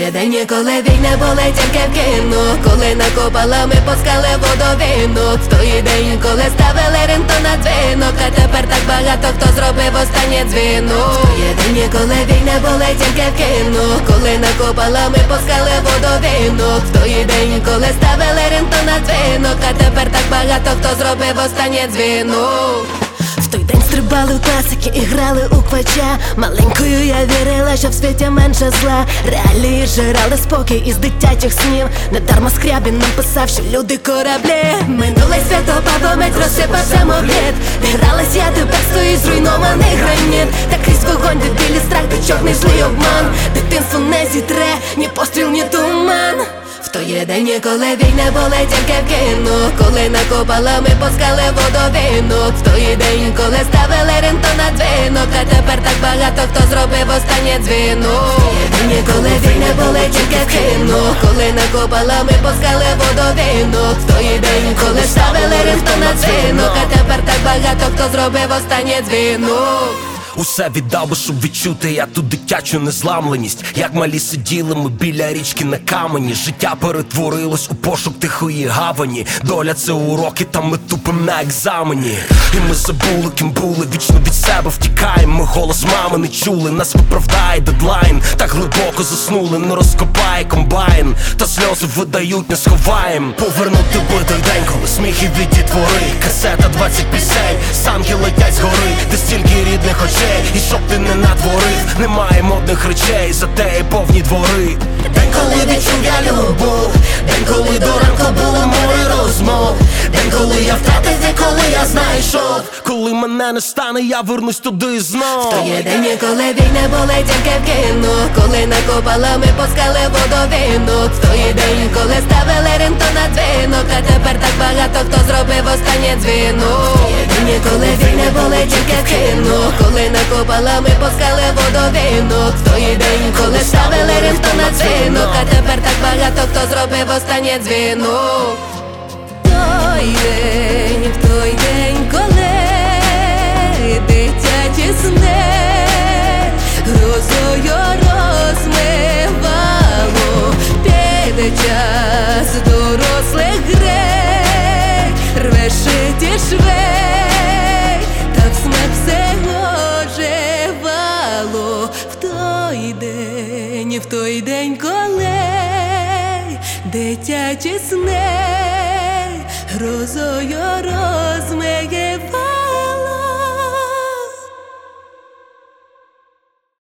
є день, коли війни були тільки в кіно, коли накопалами пускали водовинок. В той день, коли ставили ринто на дзвінок, а тепер так багато хто зробив останній дзвінок. В той день, коли війни були тільки в кіно, коли накопалами пускали водовинок. В той день, коли ставили ринто на дзвінок, а тепер так багато хто зробив останній дзвінок. В той день стрибали в класики і грали у квача. Маленькою я вірила, що в світі менше зла. Реалії жирали спокій із дитячих снів. Недарма Скрябін нам писав, що люди кораблі. Минулий свято пам'ять розсипався мовліт. Де гралась я, тепер стоїть зруйнований граніт. Та крізь вогонь, де білі страх, де чорний злий обман. Дитинство не зітре, ні постріл, ні туман. В той день, коли війни були тільки в кіно, коли накопалами пускали водовинок. В той день, коли ставили ринто на дзвінок, а тепер так багато хто зробив останній дзвінок. В той день, коли війни були тільки в кіно, коли накопалами пускали водовинок. В той день, коли ставили ринто на дзвінок, а тепер так багато хто зробив останній дзвінок. Усе віддав би, щоб відчути я ту дитячу незламленість. Як малі сиділи ми біля річки на камені. Життя перетворилось у пошук тихої гавані. Доля це уроки, та ми тупим на екзамені. І ми забули, ким були, вічно від себе втікаємо. Ми голос мами не чули, нас виправдає дедлайн. Так глибоко заснули, не розкопає комбайн. Та сльози видають, не сховаєм. Повернути би той день, коли сміх і від дітвори. Касета 20 пісень, санки летять згори, де стільки рідних очей. І щоб ти не натворив, немає модних речей, зате є повні двори. День, коли відчув я любов, день, коли до ранку було море розмов. День, коли я втратив і коли я знайшов. Коли мене не стане, я вернусь туди знов. В той день, коли війни були тільки в кіно, коли накопалами пускали водовинок. В той день, коли ставили ринто на дзвінок, а тепер так багато хто зробив останній дзвінок. В той день, коли війни були тільки в кіно, коли накопалами пускали водовинок. В той день, коли ставили ринто на дзвінок, а тепер так багато хто зробив останній дзвінок. В той день, коли дитячі сни грозою розмивало, піде час дорослих грей, рве шиті швей, так смерть все оживало. В той день, коли дитячі сни грозою розмивало.